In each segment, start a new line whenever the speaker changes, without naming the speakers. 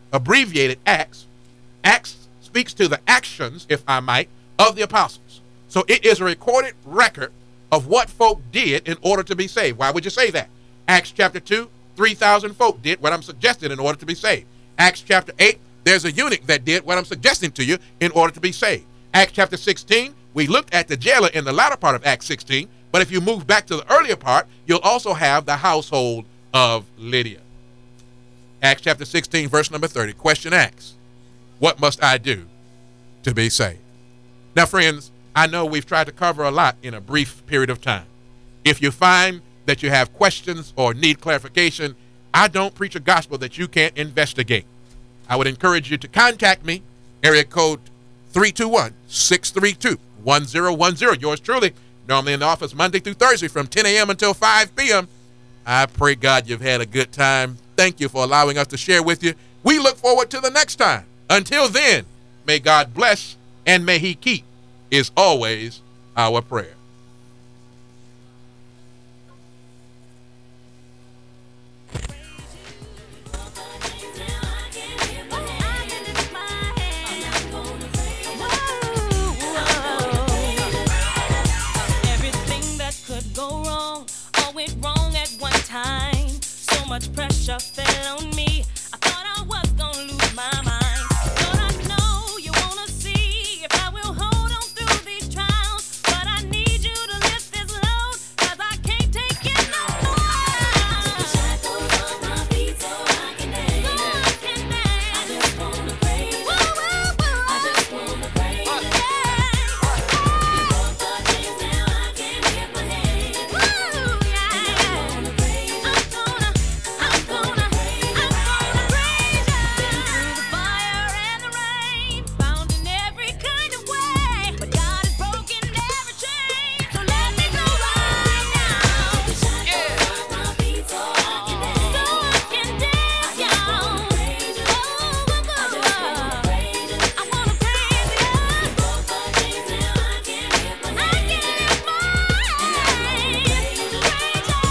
abbreviated Acts. Acts speaks to the actions, if I might, of the apostles. So it is a recorded record of what folk did in order to be saved. Why would you say that? Acts chapter 2, 3,000 folk did what I'm suggesting in order to be saved. Acts chapter 8, there's a eunuch that did what I'm suggesting to you in order to be saved. Acts chapter 16, we looked at the jailer in the latter part of Acts 16, but if you move back to the earlier part, you'll also have the household of Lydia. Acts chapter 16, verse number 30. Question asks, what must I do to be saved? Now, friends, I know we've tried to cover a lot in a brief period of time. If you find that you have questions or need clarification, I don't preach a gospel that you can't investigate. I would encourage you to contact me, area code 321-632-1010. Yours truly, normally in the office Monday through Thursday from 10 a.m. until 5 p.m. I pray God you've had a good time. Thank you for allowing us to share with you. We look forward to the next time. Until then, may God bless and may he keep is always our prayer.
Everything that could go wrong, all went wrong at one time. So much pressure fell on me. I thought I was gonna lose my mind. But I know you wanna see if I will hold on through these trials. But I need you to lift this load, 'cause I can't take it no more. The shackles on my feet so I can dance. So I can dance. I just wanna praise you. I just wanna praise you. You broke the chains, now I can lift my hands. I'm gonna praise you. I'm gonna praise you. Been through the fire and the rain, bound in every kind of way, but God has broken every chain, so let me go right now. The shackles off my feet so I can dance. So I can dance, y'all. I just wanna praise you. I wanna praise you. You broke the chains, now I can lift my hands. I can lift my hands. Praise you.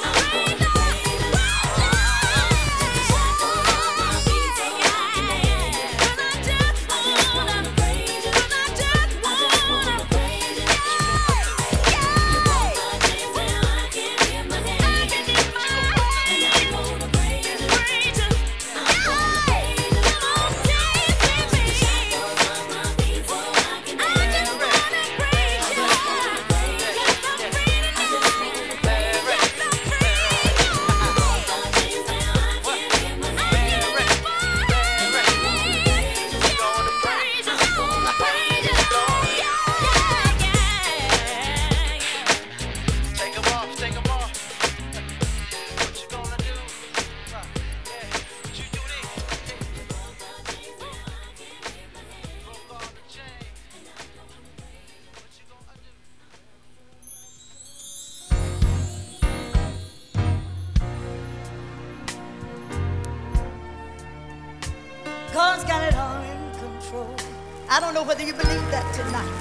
God's got it all in control. I don't know whether you believe that tonight.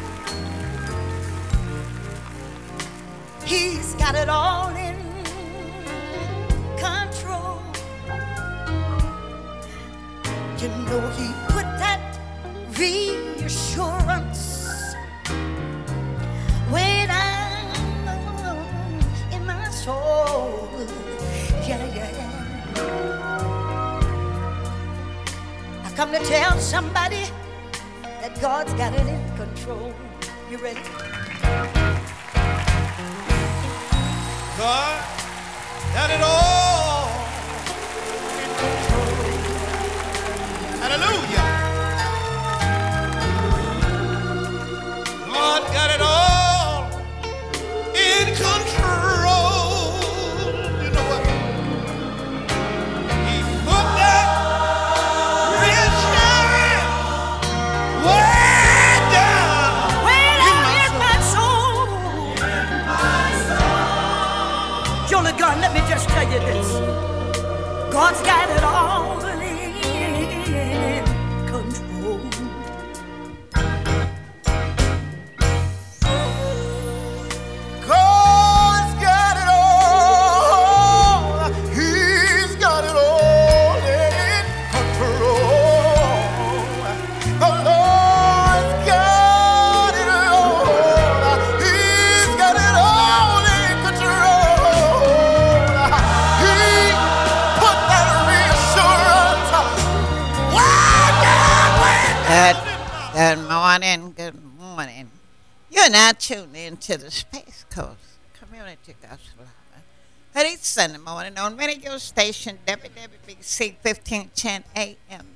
He's got it all in control. You know he put that reassurance way down in my soul. Yeah, yeah. Come to tell somebody that God's got it in control. You ready?
God got it all in control. Hallelujah. God got it all in control. You know what? He put that
God, let me just tell you this.
Good morning, good morning. You're now tuned into the Space Coast Community Gospel Hour. But each Sunday morning on radio station WWBC 1510 AM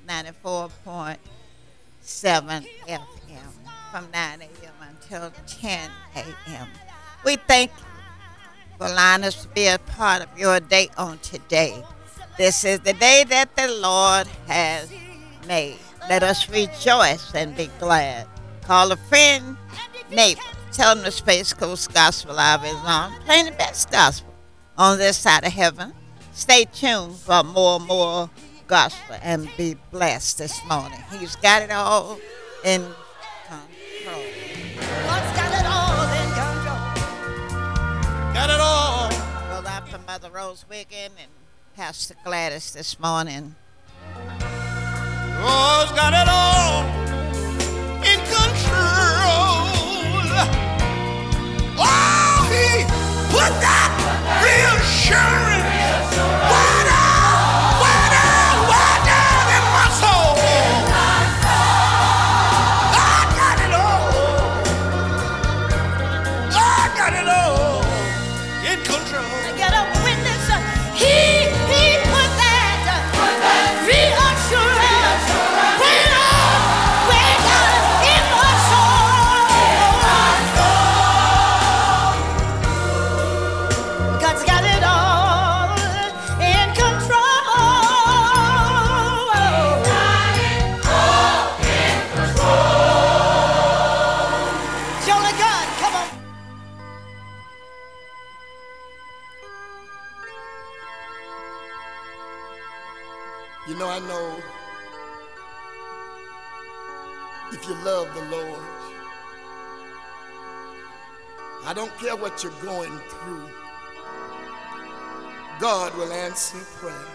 94.7 FM from 9 a.m. until 10 a.m. We thank you for allowing us to be a part of your day on today. This is the day that the Lord has made. Let us rejoice and be glad. Call a friend, neighbor. Tell them the Space Coast Gospel Hour is on. Playing the best gospel on this side of heaven. Stay tuned for more gospel and be blessed this morning. He's got it all in control.
God's got it all in control.
Got it all.
Well, after Mother Rose Wiggin and Pastor Gladys this morning.
God's got it all in control. Oh, he put that reassurance way down in my soul. I got it all. I got it all in control.
I get a witness. He put that reassurance way down in my soul. God's got it all in control. It's only God. Come on.
You know, I know if you love the Lord, I don't care what you're going through, God will answer prayer.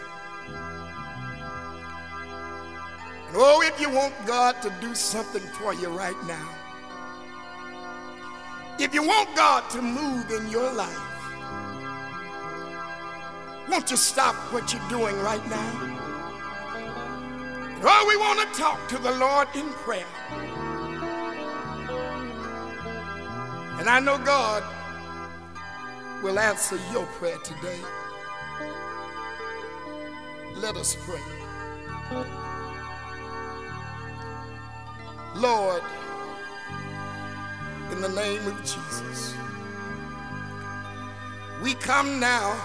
And oh, if you want God to do something for you right now, if you want God to move in your life, won't you stop what you're doing right now? Oh, we want to talk to the Lord in prayer. And I know God will answer your prayer today. Let us pray. Lord, in the name of Jesus, we come now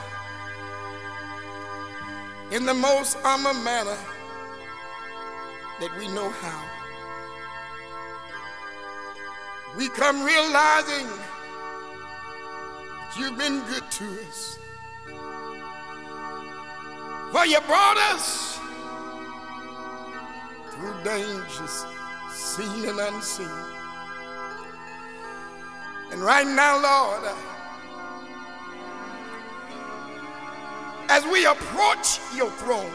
in the most humble manner that we know how. We come realizing that you've been good to us. For you brought us through dangers seen and unseen. And right now, Lord, as we approach your throne,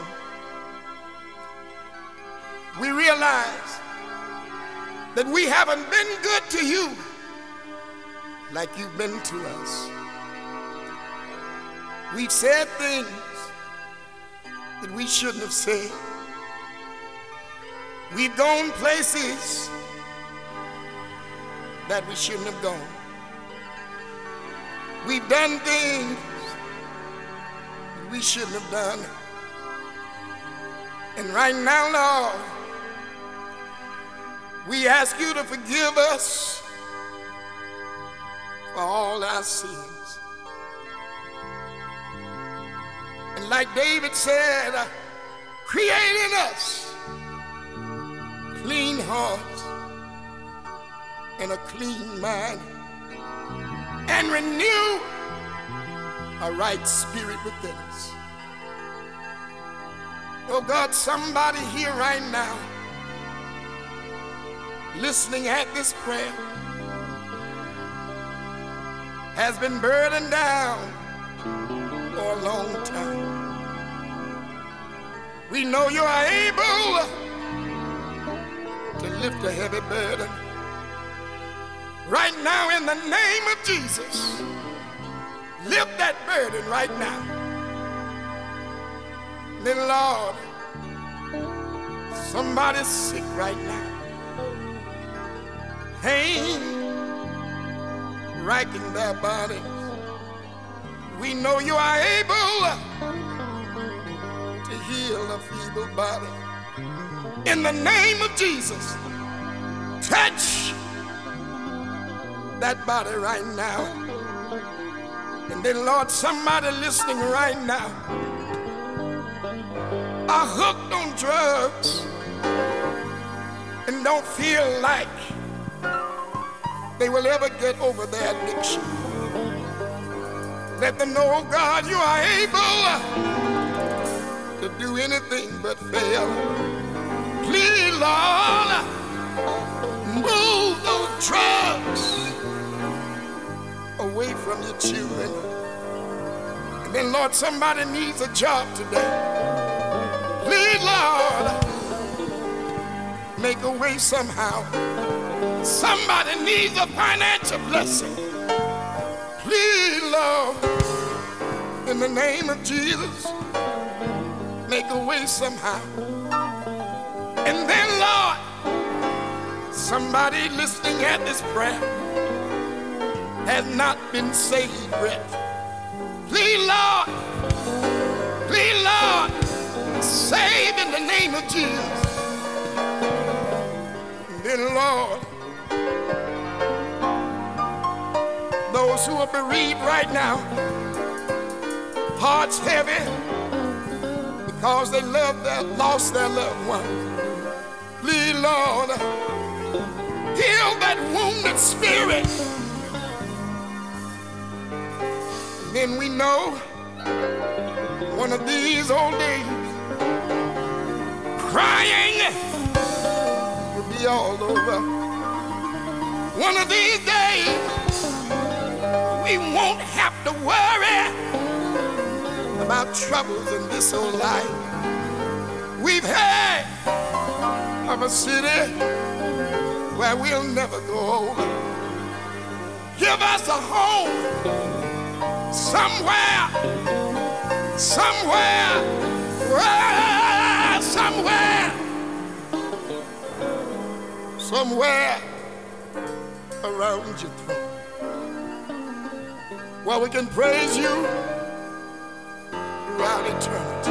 we realize that we haven't been good to you like you've been to us. We've said things that we shouldn't have said. We've gone places that we shouldn't have gone. We've done things that we shouldn't have done. And right now, Lord, we ask you to forgive us for all our sins. And like David said, create in us clean hearts and a clean mind, and renew a right spirit within us. Oh God, somebody here right now listening at this prayer has been burdened down for a long time. We know you are able to lift a heavy burden. Right now, in the name of Jesus, lift that burden right now. Then, Lord, somebody's sick right now. pain racking their bodies. We know you are able to heal a feeble body. In the name of Jesus, touch that body right now. And then, Lord, somebody listening right now are hooked on drugs and don't feel like they will ever get over their addiction. Let them know, oh God, you are able to do anything but fail. Please, Lord, move those drugs away from your children. And then, Lord, somebody needs a job today. Please, Lord, make a way somehow. Somebody needs a financial blessing. Please, Lord, in the name of Jesus, make a way somehow. And then, Lord, somebody listening at this prayer has not been saved yet. Please, Lord, save in the name of Jesus. And then, Lord, those who are bereaved right now, hearts heavy because they lost their loved ones. Please, Lord, heal that wounded spirit. Then we know one of these old days, crying will be all over. One of these days, we won't have to worry about troubles in this old life. We've heard of a city where we'll never go over. Give us a home somewhere around your throne, where we can praise you throughout eternity.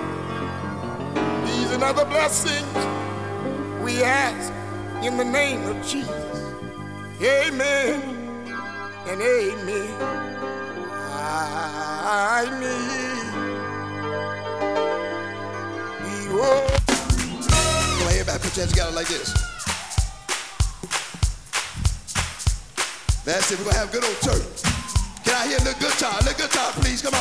These and other blessings we ask in the name of Jesus. Amen and amen. I need you. Come on, everybody put your hands together like this. That's it. We're going to have a good old church. Can I hear a little guitar? A little guitar, please. Come on.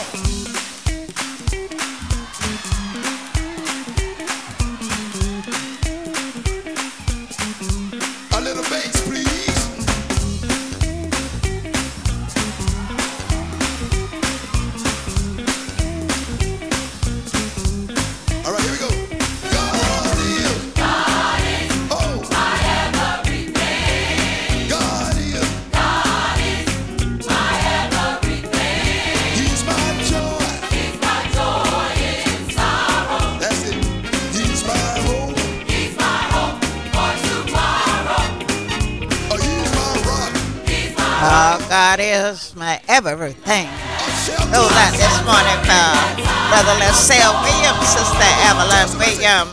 A little bass, please. All right, here we go. God is. Oh. My everything. God is. He's my joy. He's my joy in sorrow. That's it. He's my hope. He's my hope for tomorrow. Oh, he's my rock. He's my
Oh, God is my everything. Know that this morning for Brother LaSalle Williams, Sister Evelyn Williams,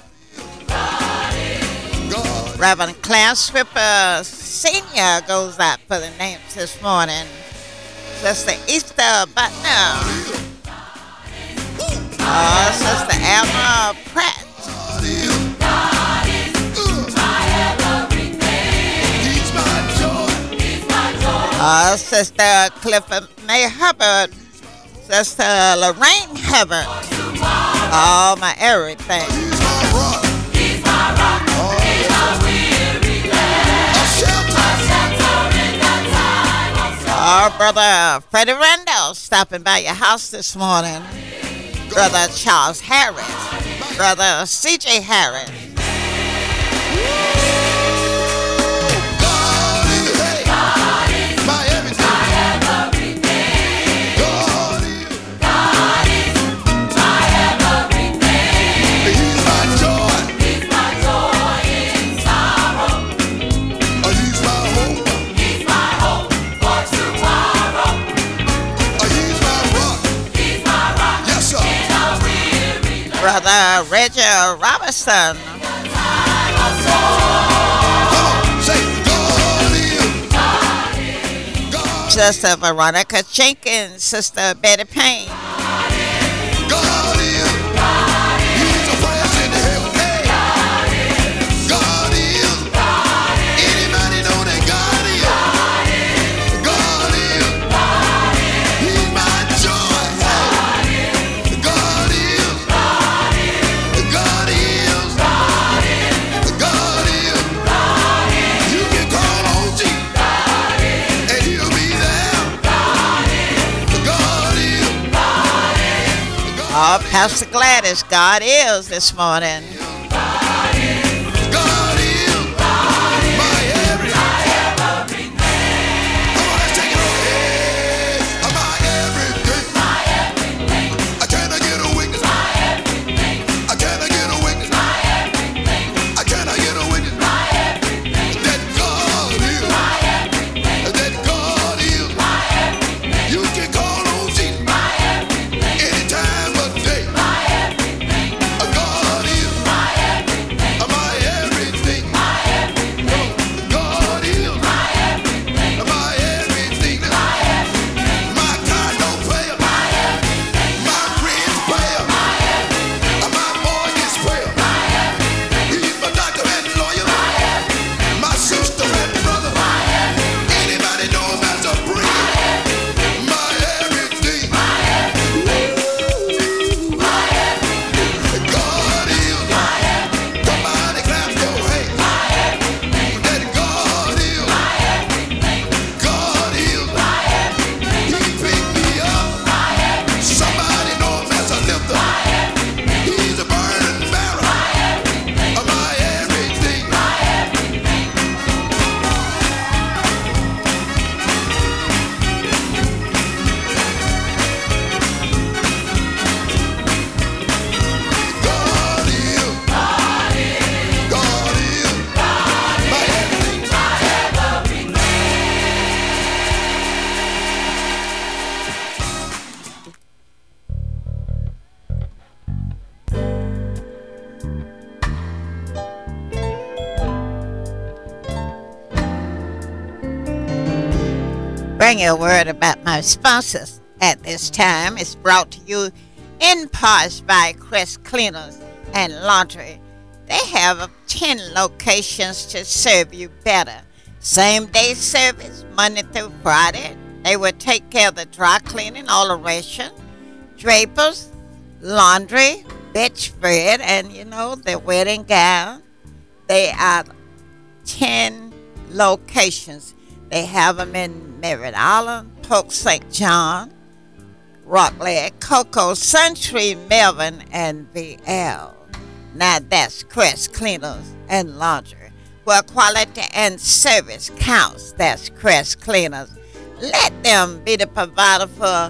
God.
Reverend Clarence Swipper Sr. goes out for the names this morning. Sister Easter Butler, Sister Alma Pratt,
God is. He's my joy.
Sister Clifford May Hubbard, Sister Lorraine Hubbard, all my everything.
He's my rock. He's my rock. Oh, he's my weary land. A shelter in the time of storm.
Our brother Freddie Randall stopping by your house this morning. Brother Charles Harris, Brother C.J. Harris.
God is. Hey. My everything. God is. He's my joy. Oh, he's my
Brother Reggie Robinson. Sister Veronica Jenkins, Sister Betty Payne.
God is. He's a voice in the hill. Hey. God is. Anybody know that God is? God is. He's my joy. Hey. God is. God is. God is. You can call on Jesus and he'll be there. God is.
Oh, Pastor Gladys, God is this morning.
God is my everything. Come on, let's take it over. Hey, my everything. Can I get a witness? Can I get a witness? Can I get a witness? That God is. That God is. You can call on Jesus any time of day. God is my everything. God is my everything. My God don't fail. My friends fail. My mortgage fail. He's my doctor and lawyer. My sister and brother. Anybody know him as a friend? My everything. God is. Somebody clap your hands. That God is. God is. He picked me up. Somebody know him as a lifter. He's a burning barrel of my everything. God is. God is. My everything.
Bring a word about my sponsors at this time. It's brought to you in parts by Crest Cleaners and Laundry. They have 10 locations to serve you better. Same day service, Monday through Friday. They will take care of the dry cleaning, alteration, drapers, laundry, bedspread, and the wedding gown. They are 10 locations. They have them in Merritt Island, Polk St. John, Rockledge, Cocoa, Suntree, Melvin, and VL. Now that's Crest Cleaners and Laundry, where quality and service counts. That's Crest Cleaners. Let them be the provider for,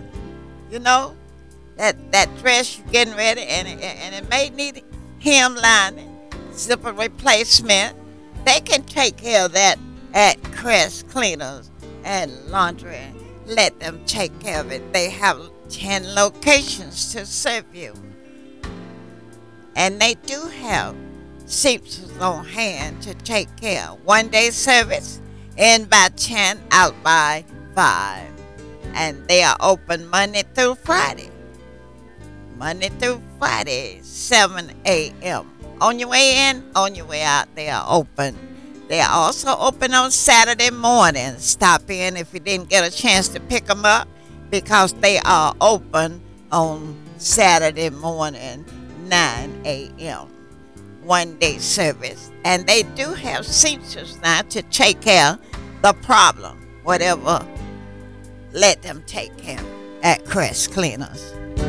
that dress you're getting ready, and it may need hem lining, zipper replacement. They can take care of that at Crest Cleaners and Laundry. Let them take care of it. They have 10 locations to serve you. And they do have seamsters on hand to take care. One day service, in by 10, out by 5. And they are open Monday through Friday. Monday through Friday, 7 a.m. On your way in, on your way out, they are open. They are also open on Saturday morning. Stop in if you didn't get a chance to pick them up, because they are open on Saturday morning, 9 a.m. One day service. And they do have seamsters now to take care of the problem. Whatever, let them take care at Crest Cleaners.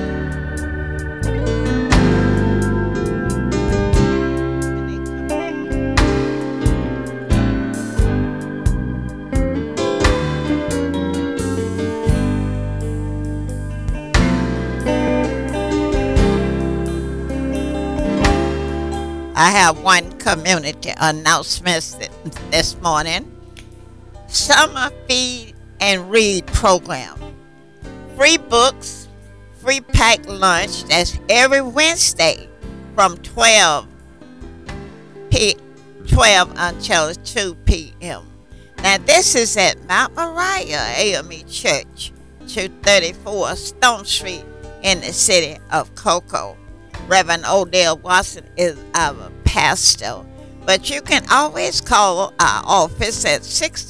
I have one community announcement this morning. Summer Feed and Read program. Free books, free packed lunch. That's every Wednesday from 12 until 2 p.m. Now, this is at Mount Moriah AME Church, 234 Stone Street in the city of Cocoa. Reverend Odell Watson is our pastor, but you can always call our office at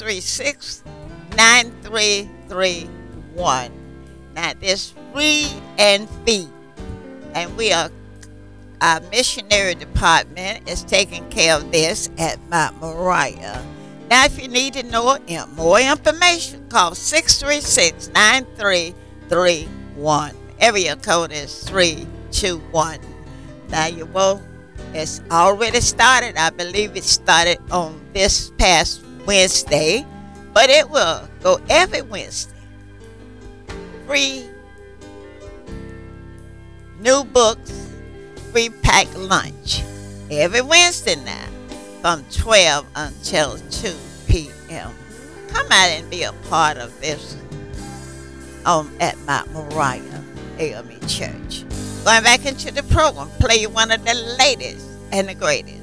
636-9331. Now, this free and fee, and we are our missionary department is taking care of this at Mount Moriah. Now, if you need to know more information, call 636-9331. Area code is 321. Now, you will. It's already started. I believe it started on this past Wednesday, but it will go every Wednesday. Free new books, free packed lunch every Wednesday now from 12 until 2 p.m. Come out and be a part of this at Mount Moriah AME Church. Going back into the program, play you one of the latest and the greatest.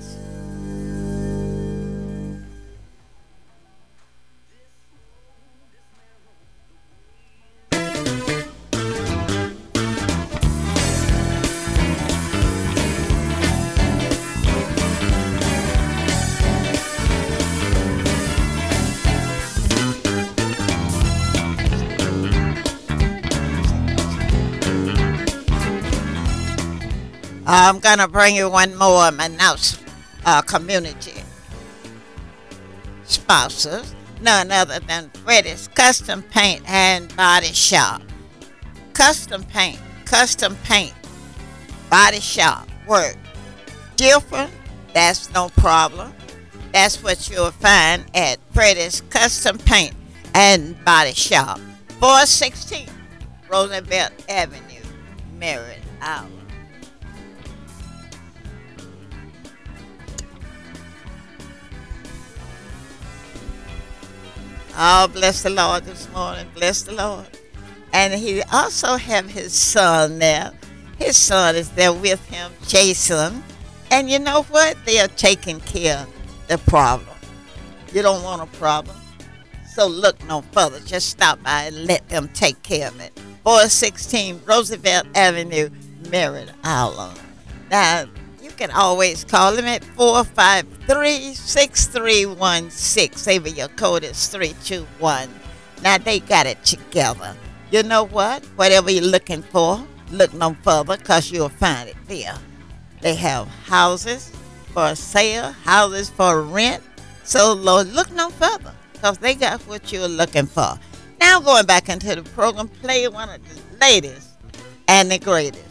I'm going to bring you one more announcement. Community sponsors, none other than Freddie's Custom Paint and Body Shop. Custom paint, body shop, work. Different, that's no problem. That's what you'll find at Freddie's Custom Paint and Body Shop, 416 Roosevelt Avenue, Merritt Island. Oh, bless the Lord this morning. Bless the Lord. And he also have his son there. His son is there with him, Jason. And you know what? They are taking care of the problem. You don't want a problem, so look no further. Just stop by and let them take care of it. 416 Roosevelt Avenue, Merritt Island. Now, you can always call them at 453-6316. Area code is 321. Now, they got it together. You know what? Whatever you're looking for, look no further, because you'll find it there. They have houses for sale, houses for rent. So, Lord, look no further, because they got what you're looking for. Now, going back into the program, play one of the latest and the greatest.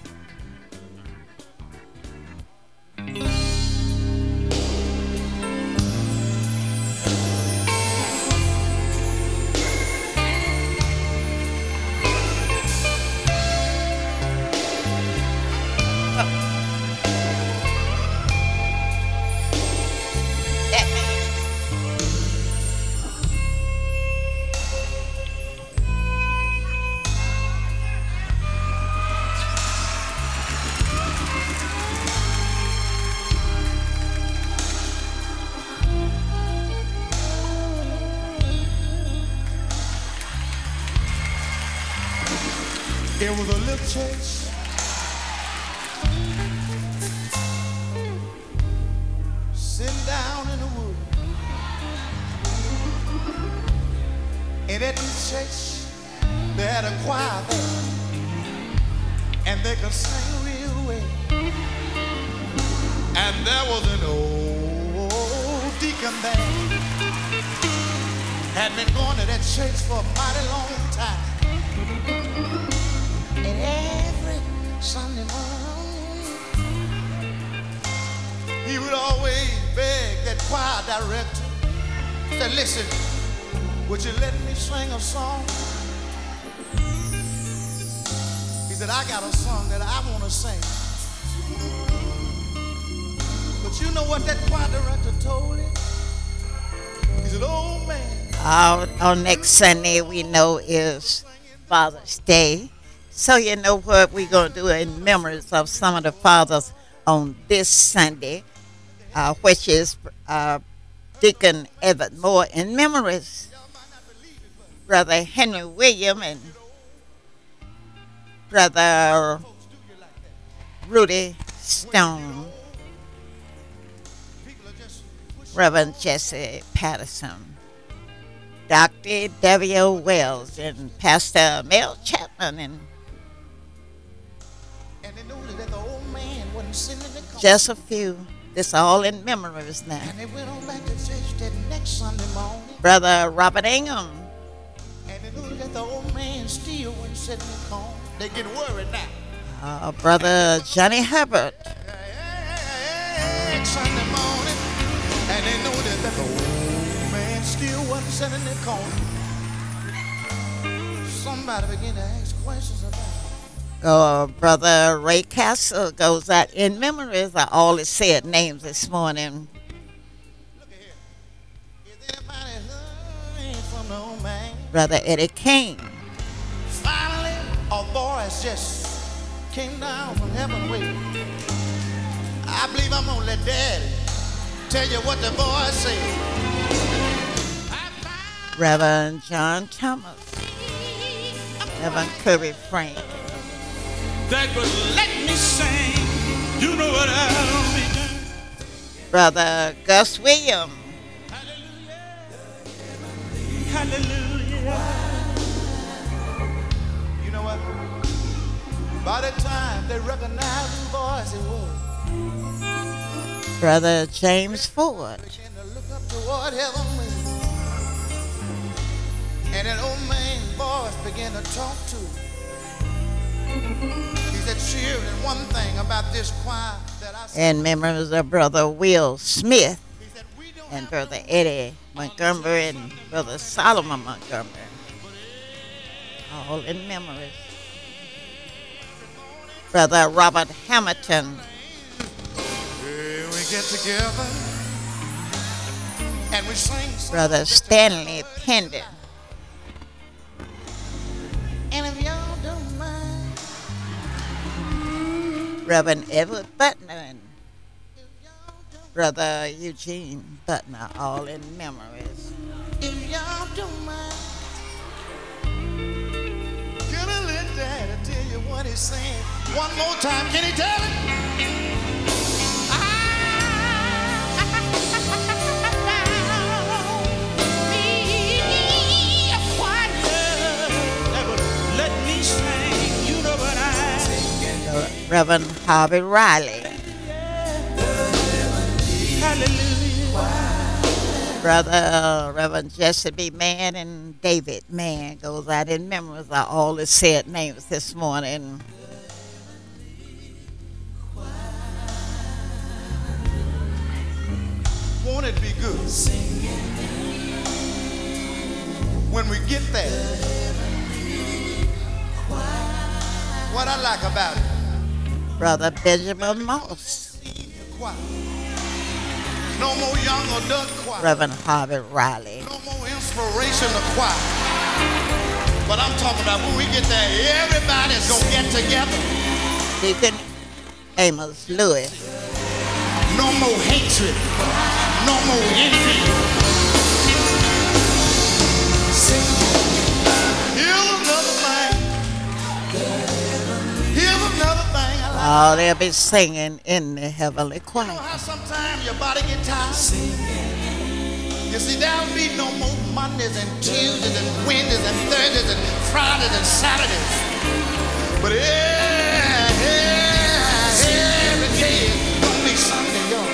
It was a little church sitting down in the woods, and at this church they had a choir there, and they could sing real well. And there was an old deacon there, had been going to that church for a mighty long time. And every Sunday morning, he would always beg that choir director, said, listen, would you let me sing a song? He said, I got a song that I want to sing. But you know what that choir director told him? He said, oh man.
On next Sunday, we know is Father's Day. So you know what we're going to do in memories of some of the fathers on this Sunday, which is Deacon Everett Moore in memories. Brother Henry William and Brother Rudy Stone, Reverend Jesse Patterson, Dr. W. Wells, and Pastor Mel Chapman, and
they knew that the old man wasn't sitting in the corner.
just a few. This all in memories now.
And they went on back to church that next Sunday morning.
Brother Robert Ingham,
And they knew that the old man still wasn't sitting in the corner. They get worried now.
Brother Johnny Hubbard,
Next Sunday morning. And they knew that the old man still wasn't sitting in the corner. Somebody began to ask questions about it.
Brother Ray Castle goes out in memories of all his said names this morning.
Look at here. Is anybody heard from the old man?
Brother Eddie King,
Finally, a voice just came down from heaven way. I believe I'm gonna let Daddy tell you what the voice said.
Reverend John Thomas, Reverend Kirby Frank,
That would let me sing. You know what I'll be doing.
Brother Gus Williams,
Hallelujah.
You know what? By the time they recognized whose voice it was,
Brother James Ford,
began to look up toward heaven with him. And that old man's voice began to talk to him. He said, Sheridan, one thing about this choir that I see.
in memories of Brother Will Smith
He said, we don't
and
have
Brother Eddie Montgomery and Brother Solomon Montgomery, all in memories. Brother Robert Hamilton,
we get together and we sing.
Brother Stanley Pendon,
And if y'all don't mind,
Reverend Edward Butler, and Brother Eugene Butler, all in memories.
if y'all don't mind, can I let Daddy tell you what he's saying? One more time, can he tell it?
That would let me sing. You know what
Reverend Harvey Riley,
Hallelujah.
Brother Reverend Jesse B. Mann and David Mann goes out in memories of all the said names this morning.
Won't it be good when we get there? What I like about it,
Brother Benjamin Moss,
choir. No more young adult choir.
Reverend Harvey Riley,
No more inspirational choir. But I'm talking about when we get there, everybody's gonna get together.
Deacon Amos Lewis,
No more hatred. No more envy. Here's another thing. Here's another thing I like.
oh, they'll be singing in the heavenly
You know
choir.
how sometimes your body get tired? You see, there'll be no more Mondays and Tuesdays and Wednesdays and Thursdays and Fridays and Saturdays. But every day is gonna be Sunday, y'all.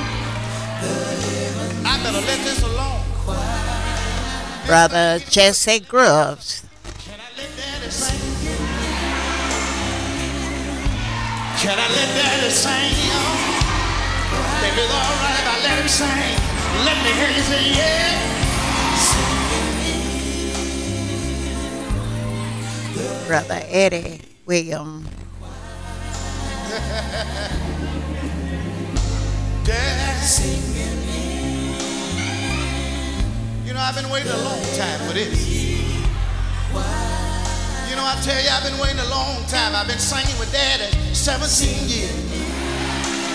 I better let this alone.
Brother Jesse Groves,
Can I let Daddy sing? Can I let Daddy sing, y'all? If it's all right if I let him sing, let me hear you say, yeah.
Brother Eddie William,
Dad. You know, I've been waiting a long time for this. You know, I tell you, I've been waiting a long time. I've been singing with Daddy 17 years.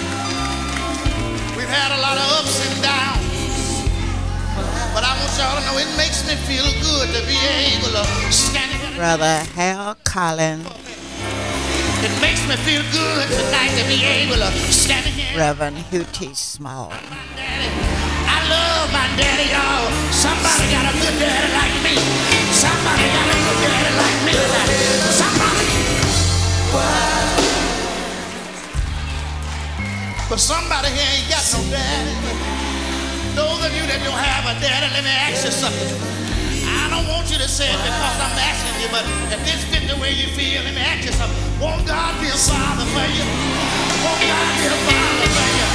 y'all to know it makes me feel good to be able to stand here.
Brother Hal Collins,
It makes me feel good tonight to be able to stand here.
Reverend Hugh T. Small,
Daddy. I love my daddy, y'all. Somebody got a good daddy like me. Somebody got a good daddy like me. Somebody. But somebody here ain't got no daddy. Those of you that don't have a daddy, let me ask you something. I don't want you to say it because I'm asking you, but if this fit the way you feel, let me ask you something. Won't God be a father for you? Won't God be a father for you?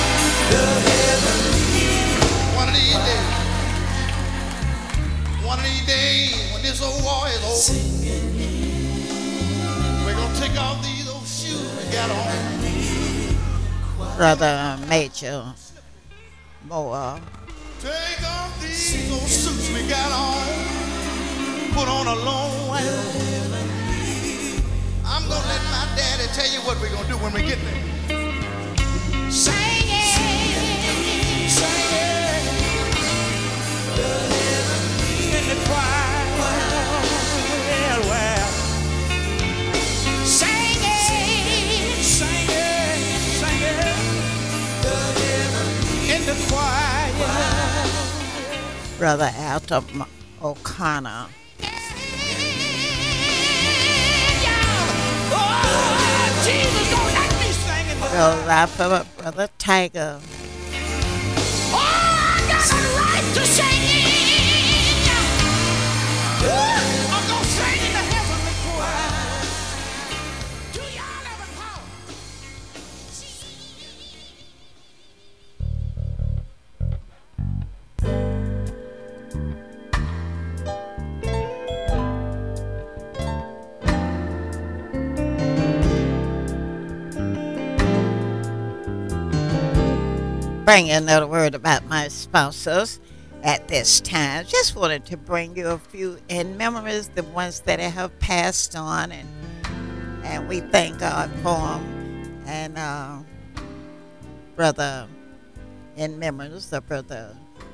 One of these days, when this old war is over, we're going to take off these old shoes we got on.
Brother Major Moore,
Take off these old suits we got on. Put on a long white robe. I'm going to let my daddy tell you what we're going to do when we get there. Sing it. Sing it. In the choir. Well. Sing it. Sing it. Sing it. In the choir.
Brother Alton O'Connor,
Jesus, don't let me sing it.
Brother Tiger,
I got a right to sing it. I'm gonna sing in the heavenly choir. Do y'all ever call?
bring another word about my sponsors at this time. Just wanted to bring you a few in memories, the ones that have passed on, and we thank God for them. And brother in memories, the brother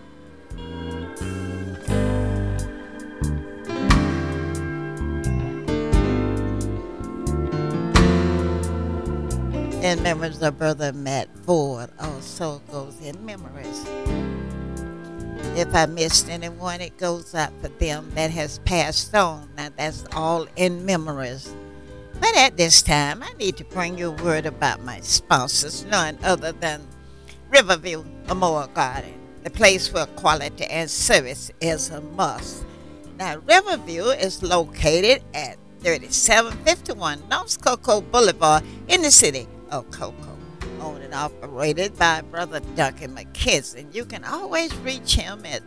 in memories of Brother Matt Ford also goes in memories. If I missed anyone, it goes out for them that has passed on. Now that's all in memories. But at this time, I need to bring you a word about my sponsors, none other than Riverview Memorial Garden, the place where quality and service is a must. Now, Riverview is located at 3751 North Cocoa Boulevard in the city of Cocoa, owned and operated by Brother Duncan McKenzie. You can always reach him at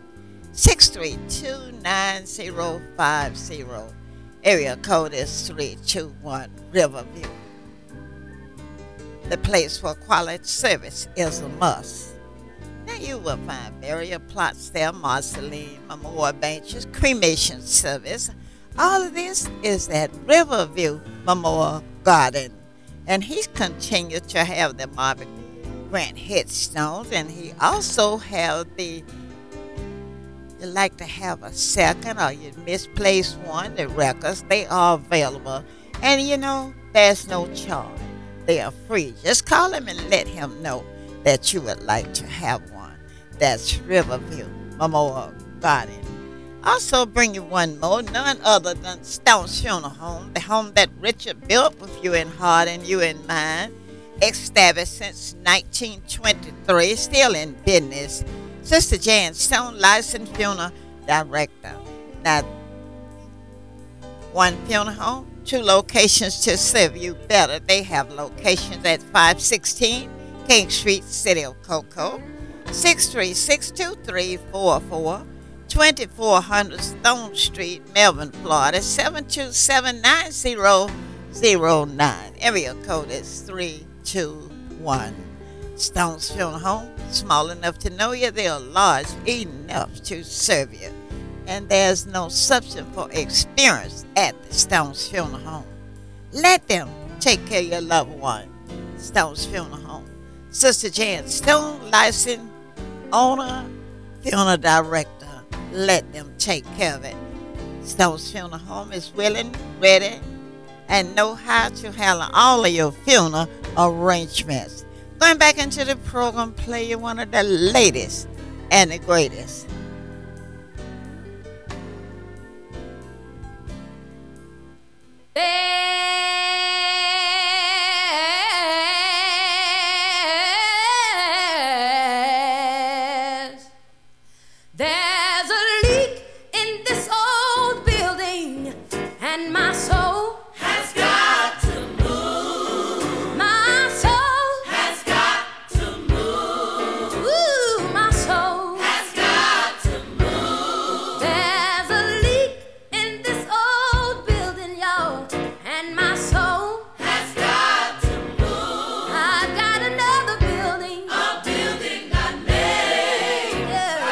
632-9050. Area code is 321 Riverview. The place for quality service is a must. Now you will find burial plots there, mausoleum, memorial benches, cremation service. All of this is at Riverview Memorial Garden. And he continued to have the Marvin Grant headstones, and he also have the, you like to have a second or you misplaced one, the records, they are available. And you know, there's no charge. They are free. Just call him and let him know that you would like to have one. That's Riverview Memorial Garden. Also bring you one more, none other than Stone's Funeral Home, the home that Richard built with you in heart and you in mind. Established since 1923, still in business. Sister Jan Stone, licensed funeral director. Now, one funeral home, two locations to serve you better. They have locations at 516 King Street, City of Cocoa, 636-2344, 2400 Stone Street, Melbourne, Florida, 727-9009. Area code is 321. Stone's Funeral Home, small enough to know you, they are large enough to serve you. And there's no substitute for experience at the Stone's Funeral Home. Let them take care of your loved one. Stone's Funeral Home. Sister Jan Stone, licensed owner, funeral director. let them take care of it. Stone's Funeral Home is willing, ready, and know how to handle all of your funeral arrangements. Going back into the program, play you one of the latest and the greatest.
There's a leak in this old building, and my soul has got to move. My soul has got to move. Ooh, my soul has got to move. There's a leak in this old building, y'all, and my soul has got to move. I've got another building, a building I made.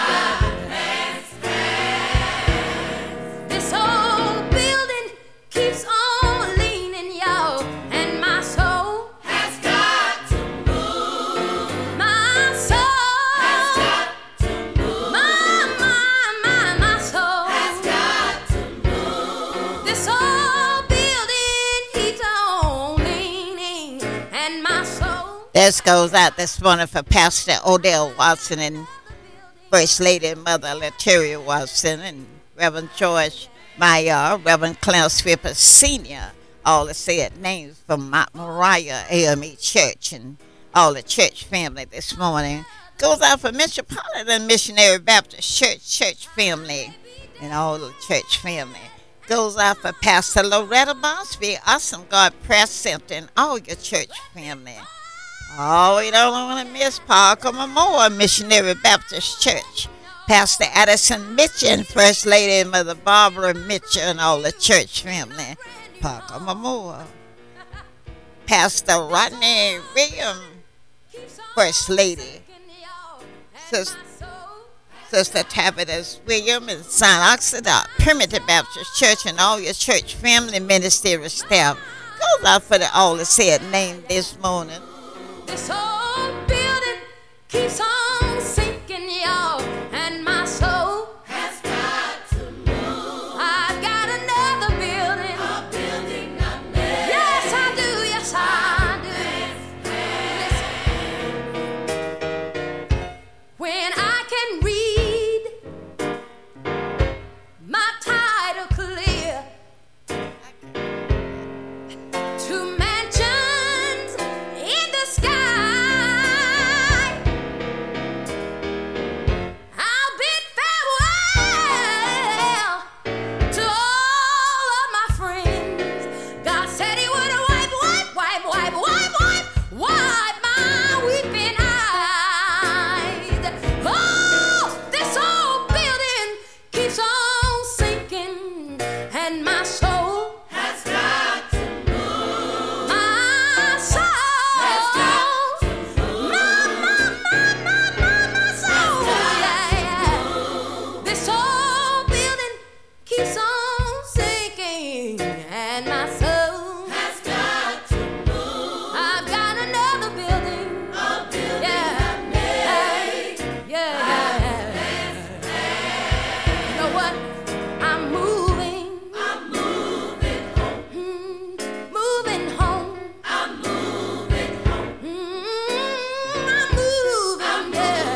This old building keeps on leaning, y'all, and my soul has got to move. My soul has got to move. My soul has got to move. This old building keeps on leaning, and my soul.
This goes out this morning for Pastor Odell Watson and First Lady Mother Lataria Watson and Reverend George Mayer, Reverend Clarence Swipper Sr., all the said names from Mount Moriah AME Church and all the church family this morning. Goes out for Metropolitan Missionary Baptist Church family and all the church family. Goes out for Pastor Loretta Bosby, Awesome God Prayer Center, and all your church family. Oh, we don't want to miss Parker Memorial Missionary Baptist Church. Pastor Addison Mitchell and First Lady Mother Barbara Mitchell and all the church family. Parker Memorial. Pastor Rodney William, First Lady. Sister Tabitha William and St. Oxidot, Primitive Baptist Church, and all your church family ministerial staff. Goes out for the all the said name this morning.
This old building keeps on sinking, y'all, and my soul has got to move. I've got another building, a building I made. Yes, I do, yes, I do. Listen. When I can read my title clear to mansions in the sky, I'll bid farewell to all of my friends. God said He would wipe my weeping eyes. Oh, this old building keeps on sinking, and my soul has got to move. My soul has got to move. My soul, yeah. This old building keeps on sinking, and my soul has got to move. I've got another building, a building I made. Yeah. You know what? I'm moving home. Moving home. I'm moving home. I'm moving, yeah.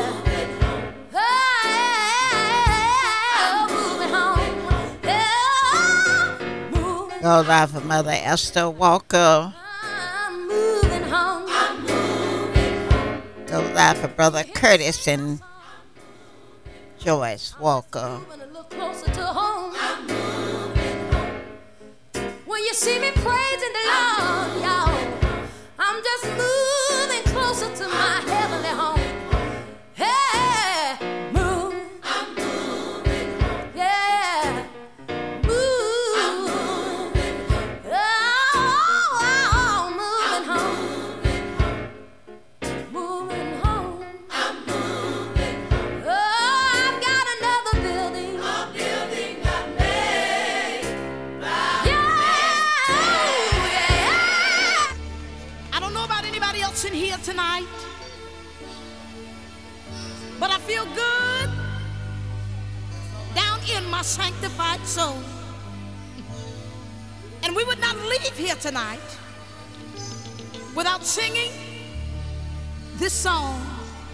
Moving home. Yeah. Moving.
Goes out for Mother Esther Walker.
I'm moving home. I'm moving home.
Goes out for Brother Curtis and Joyce Walker.
Moving a little closer to home. I'm moving home. When you see me praising the Lord, y'all, I'm just moving closer to my heavenly home. Hey, move. I'm moving home. Yeah. Move. I'm moving home. Oh, moving home. Moving home. I'm moving home. Oh, I've got another building. A building I made. Yeah.
I don't know about anybody else in here tonight, but I feel good
in my sanctified soul. And we would not leave here tonight without singing this song.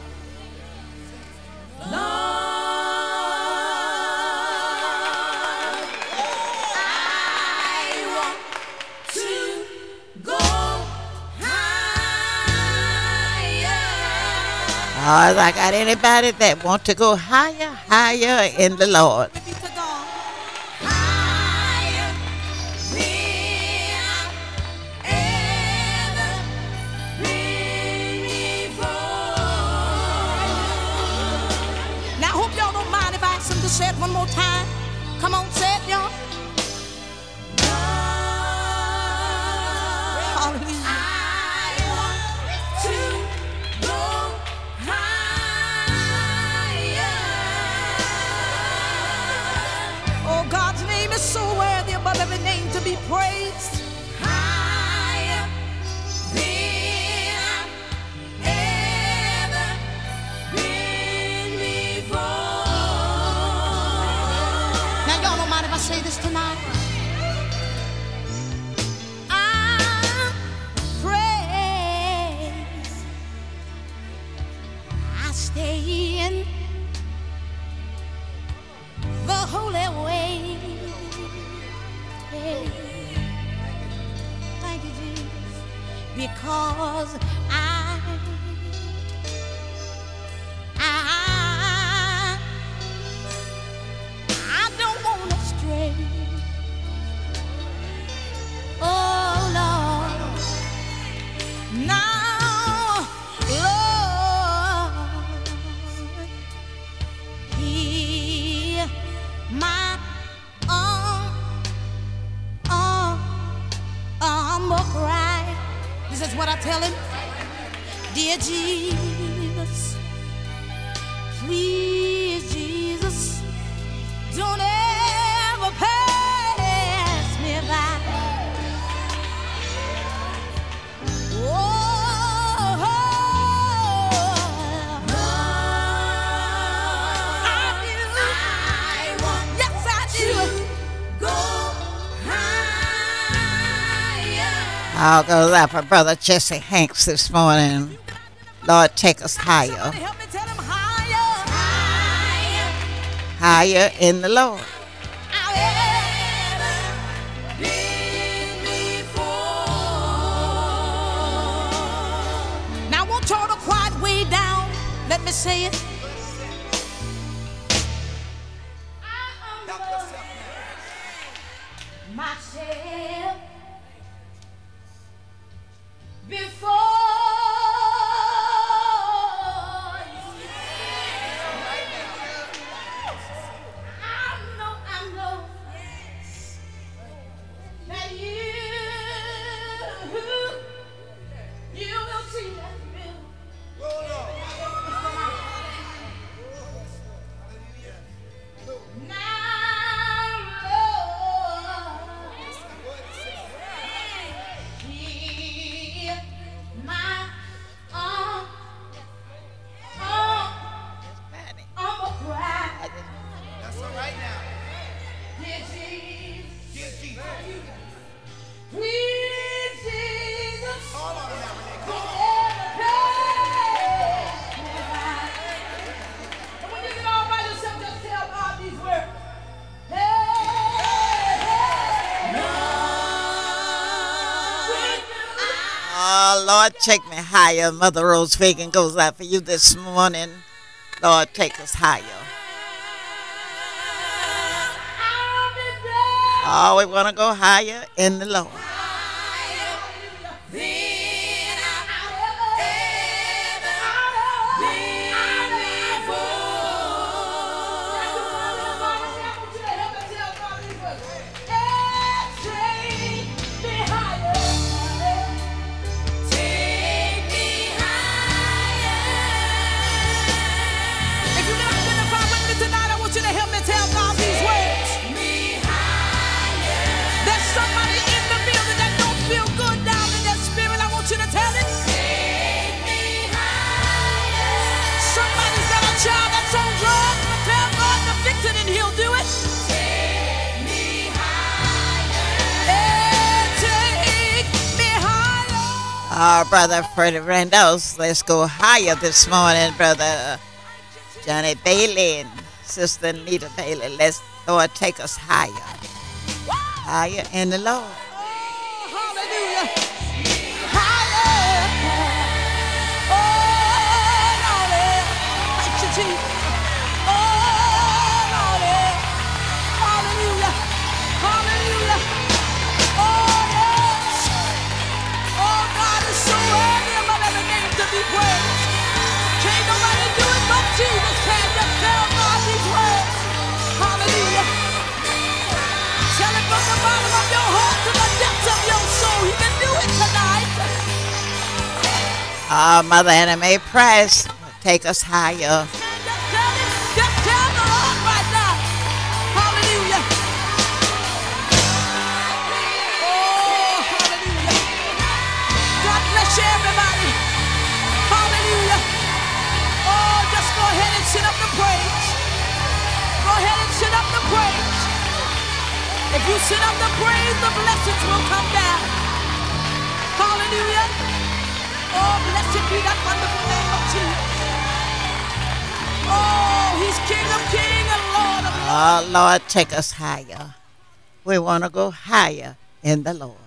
Oh, I got anybody that want to go higher, higher in the Lord.
Now, I hope y'all don't mind if I ask them to say it one more time. Come on, say it, y'all. So worthy above every name to be praised. Higher than ever been before. Now y'all don't mind if I say this tonight. I praise. I stay in the holy way. Thank you, Jesus, because I don't want to stray. Oh Lord, now Lord, hear my humble cry. This is what I tell him. Dear Jesus, please, Jesus, don't ever pass me by.
I'll go out for Brother Jesse Hanks this morning. Lord, take us higher. Higher in the Lord.
Now I want y'all to quiet way down. Let me say it. Myself before you. I know that you will see that through.
Oh, Lord, take me higher. Mother Rose Fagan goes out for you this morning. Lord, take us higher. Oh, we want to go higher in the Lord.
Somebody in the building.
Our brother Freddie Randolph. Let's go higher this morning, brother Johnny Bailey and sister Anita Bailey. Let's, Lord, take us higher. Higher in the Lord.
Oh, hallelujah. Higher. Oh, Lordy. Thank you, Jesus. Oh, Lordy. Hallelujah. Hallelujah. Oh, yes. Oh, God is so worthy of every name to be praised. Can't nobody do it but Jesus can. Just tell God he's worthy. Hallelujah. Tell it from the bottom of your heart to the depths of your soul. He can do it tonight.
Our Mother Anna Mae Price, take us higher.
Just tell the Lord right now. Hallelujah. Oh, hallelujah. God bless you, everybody. Hallelujah. Oh, just go ahead and sit up the praise. Go ahead and sit up the praise. If you sit up the praise, the blessings will come down. Hallelujah. Oh, blessed be that wonderful name of Jesus. Oh, he's King of kings and Lord of lords.
Oh, Lord, take us higher. We want to go higher in the Lord.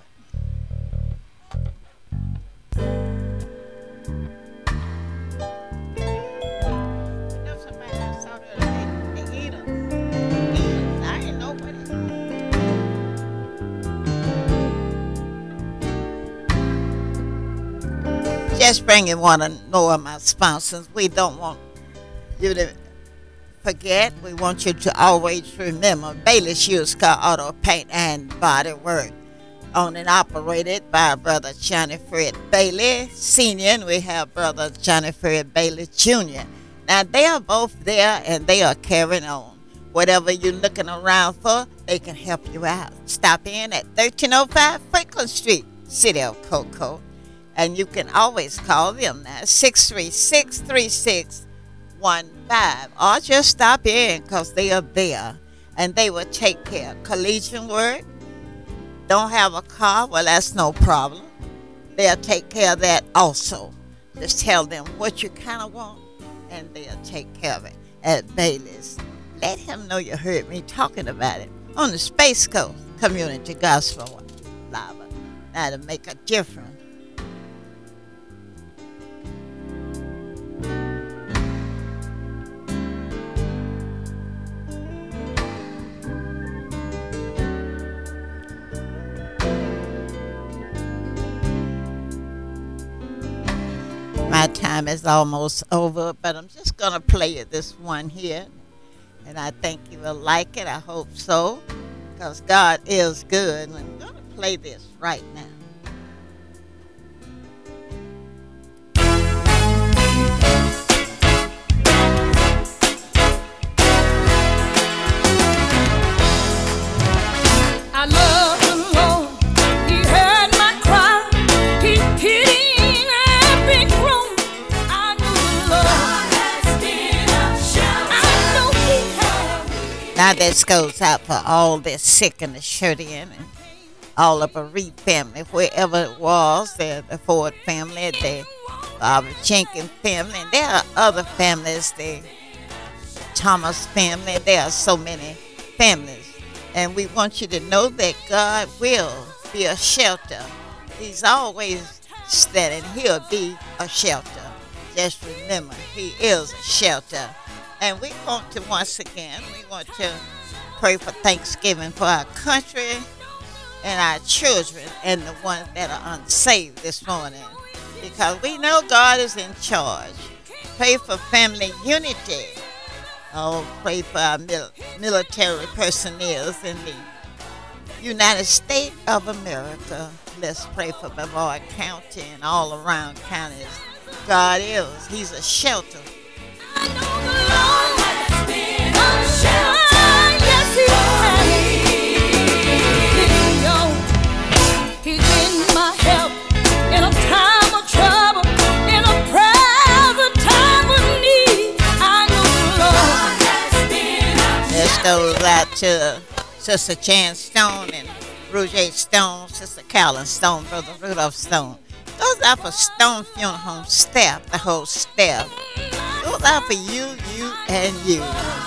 Just bringing one of my sponsors. We don't want you to forget. We want you to always remember Bailey Shoes Car Auto Paint and Body Work, owned and operated by Brother Johnny Fred Bailey Sr. and we have Brother Johnny Fred Bailey Jr. Now they are both there and they are carrying on. Whatever you're looking around for, they can help you out. Stop in at 1305 Franklin Street, City of Cocoa. And you can always call them now, 636-3615, or just stop in because they are there and they will take care. Collegian work, don't have a car, well, that's no problem. They'll take care of that also. Just tell them what you kind of want and they'll take care of it at Bailey's. Let him know you heard me talking about it on the Space Coast Community Gospel Live. Now to make a difference. My time is almost over, but I'm just going to play it this one here. And I think you will like it. I hope so, because God is good. And I'm going to play this right now.
I love the Lord. He heard my cry. He pitied every groan. I know the Lord has been a shelter. I know He has.
Now this goes out for all the sick and the shut in and all the bereaved family, wherever it was, the Ford family, the Jenkins family, and there are other families, the Thomas family. There are so many families. And we want you to know that God will be a shelter. He's always standing. He'll be a shelter. Just remember, He is a shelter. And we want to, once again, we want to pray for Thanksgiving for our country and our children and the ones that are unsaved this morning. Because we know God is in charge. Pray for family unity. Oh, pray for our military personnel in the United States of America. Let's pray for Brevard County and all around counties. God is. He's a shelter.
I know the Lord has been a shelter. Yes, He has. He's been my help in a time of trouble, in a present time of need. I know the Lord has been a
This goes out to Sister Jan Stone and Roger Stone, Sister Carolyn Stone, Brother Rudolph Stone. Goes out for Stone Funeral Home staff, the whole staff. Goes out for you, and you.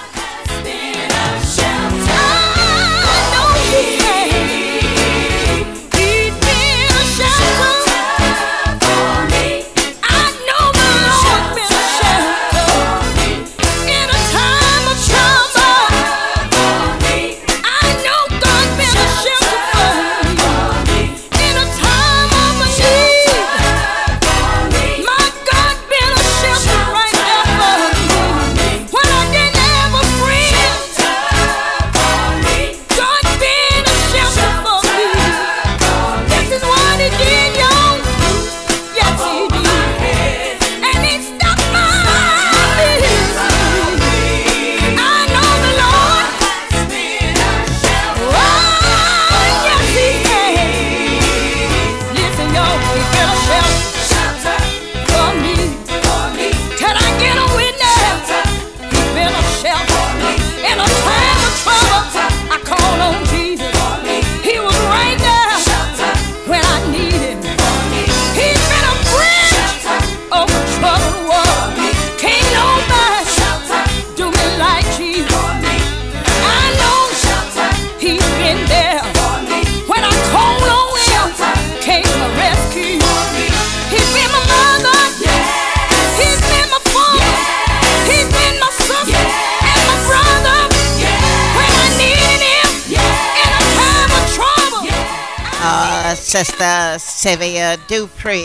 Sister Sylvia Dupree.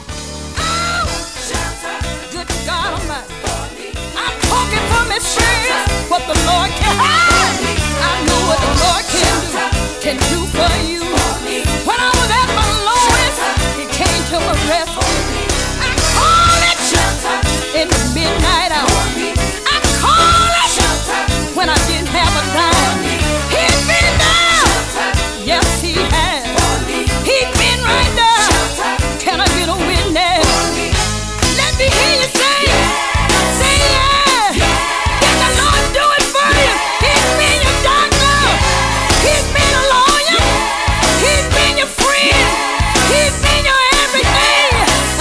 Good God Almighty. I'm talking from experience what the Lord can do. I know what the Lord can do for you. When I was at my lowest, He came to my rescue. I call it in the midnight hour. I call it when I didn't have a dime. He's been there. Yes, He has. He's been right there. Can I get a witness? Let me hear you say yeah. Can the Lord do it for you? He's been your doctor. He's been a lawyer. He's been your friend. He's been your everything.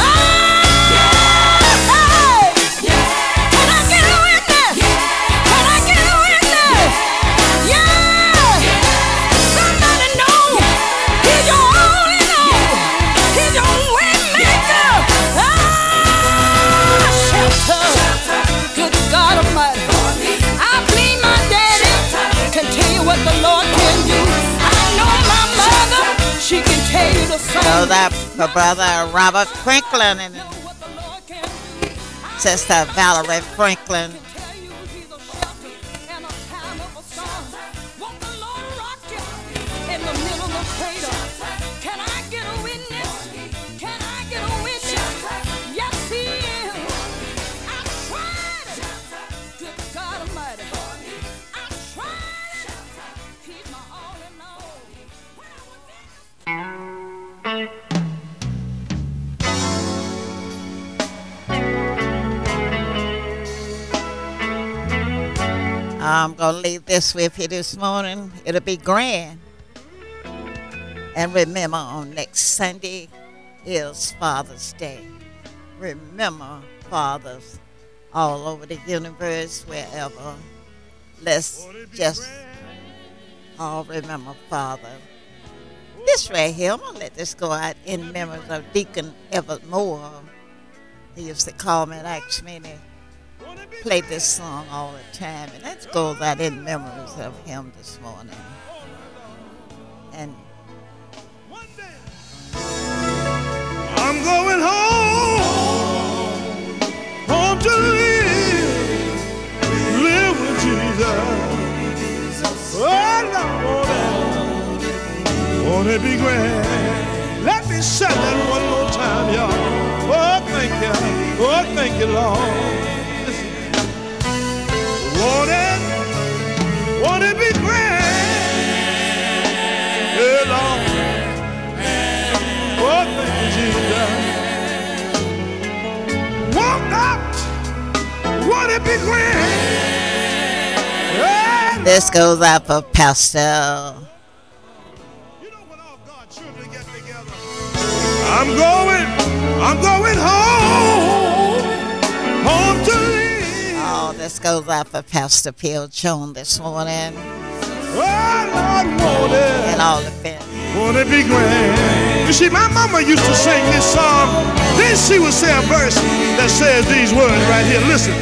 Can I get a witness? Can I get a witness? Yeah. Somebody know He's your only know. He's your way maker. Shelter. Good God Almighty. I believe my daddy can tell you what the Lord can do. I know my mother, she can tell you the same.
So that for Brother Robert Franklin and Sister Valerie Franklin. I'm going to leave this with you this morning. It'll be grand. And remember, on next Sunday is Father's Day. Remember fathers all over the universe, wherever. Let's just all remember Father. This right here, I'm going to let this go out in memory of Deacon Evermore. He used to call me and ask me to play this song all the time, and let's go out in memories of him this morning. And
I'm going home to live with Jesus. Oh, Lord, won't it be grand? Let me say that one more time, y'all. Oh, thank you. Oh, thank you, Lord. Won't it be grand? Yeah, Lord. Oh, thank you, Jesus. Won't it be grand? Yeah.
This goes out for Pastor.
You know when all God's children get together, I'm going I'm going home, home to live.
Oh, this goes out for Pastor Phil Jones this morning.
Oh, Lord, won't it?
And all the family.
Won't it be grand? You see, my mama used to sing this song. Then she would say a verse that says these words right here. Listen.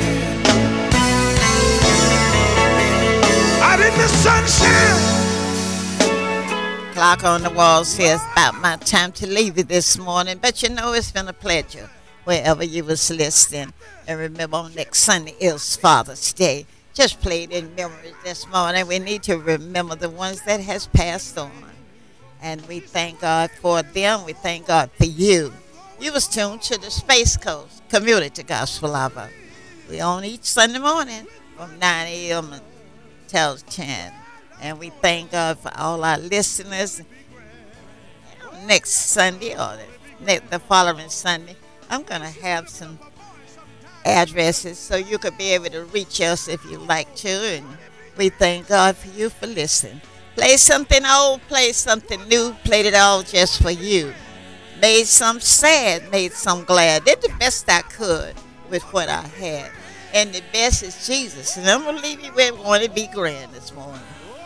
Out in the sunshine.
Clock on the wall says about my time to leave you this morning. But you know it's been a pleasure wherever you was listening. And remember, on next Sunday is Father's Day. Just played in memories this morning. We need to remember the ones that has passed on. And we thank God for them. We thank God for you. You was tuned to the Space Coast Community Gospel Hour. We on each Sunday morning from 9 a.m. until 10. And we thank God for all our listeners. Next Sunday or the following Sunday, I'm going to have some addresses so you could be able to reach us if you like to. And we thank God for you for listening. Play something old, play something new, played it all just for you. Made some sad, made some glad. Did the best I could with what I had. And the best is Jesus. And I'm going to leave you where I want to be grand this morning.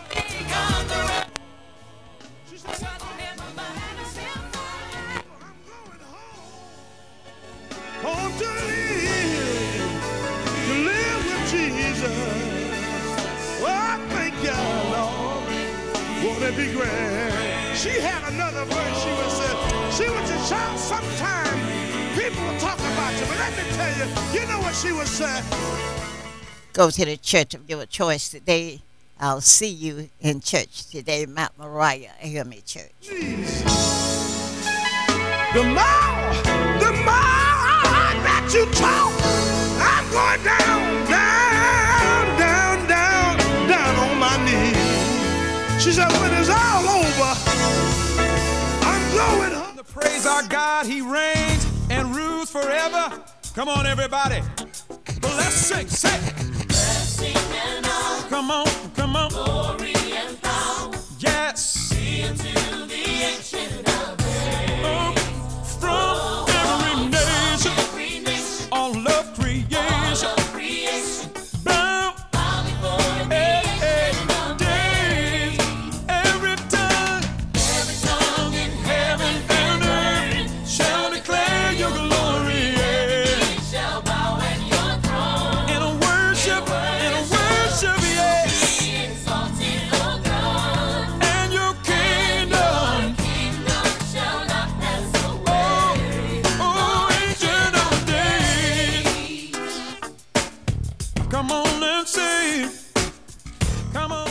Home to live with Jesus. Oh, thank you, Lord. Won't it be grand? She had another verse. She was a child. Sometime people will talk about you, but let me tell you, you know what she was saying?
Go to the church of your choice today. I'll see you in church today, Mount Moriah AME Church.
The more that you talk, I'm going down on my knees. She said, when it's all over, I'm going home.
To praise our God, He reigns and rules forever. Come on, everybody. Blessing, say. Blessing and all. Come on.